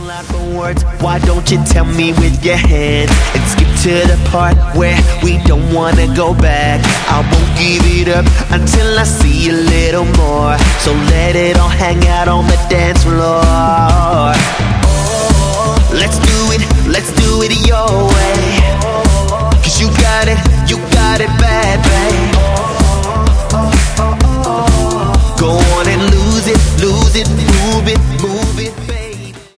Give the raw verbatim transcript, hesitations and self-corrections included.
out for words, why don't you tell me with your hands and skip to the part where we don't wanna go back. I won't give it up until I see a little more, so let it all hang out on the dance floor.